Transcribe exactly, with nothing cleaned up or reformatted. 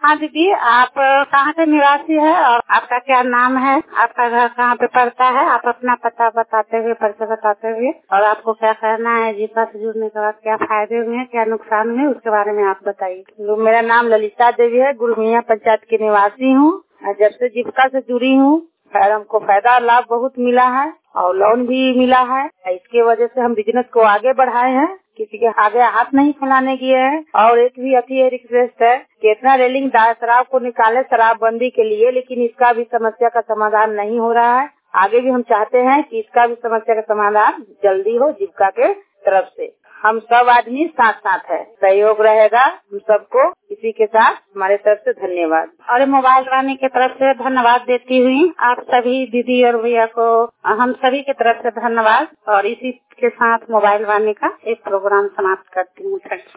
हाँ दीदी, आप कहाँ के निवासी है और आपका क्या नाम है, आपका घर कहाँ पे पड़ता है, आप अपना पता बताते हुए, परिचय बताते हुए, और आपको क्या करना है, जीविका से जुड़ने के बाद क्या फायदे हुए हैं, क्या नुकसान हुए, उसके बारे में आप बताइए। मेरा नाम ललिता देवी है, गुरमिया पंचायत की निवासी हूँ। जब से जीविका से जुड़ी हूँ, हमको फायदा लाभ बहुत मिला है और लोन भी मिला है। इसके वजह से हम बिजनेस को आगे बढ़ाए हैं, किसी के आगे हाथ नहीं फैलाने की है। और एक भी अति रिक्वेस्ट है कि इतना रेलिंग शराब को निकाले शराबबंदी के लिए, लेकिन इसका भी समस्या का समाधान नहीं हो रहा है। आगे भी हम चाहते हैं कि इसका भी समस्या का समाधान जल्दी हो जीविका के तरफ से। हम सब आदमी साथ साथ है, सहयोग रहेगा हम सबको। इसी के साथ हमारे तरफ से धन्यवाद। और मोबाइल वाणी की तरफ से धन्यवाद देती हुई आप सभी दीदी और भैया को हम सभी की तरफ से धन्यवाद। और इसी के साथ मोबाइल वाणी का एक प्रोग्राम समाप्त करती हूँ।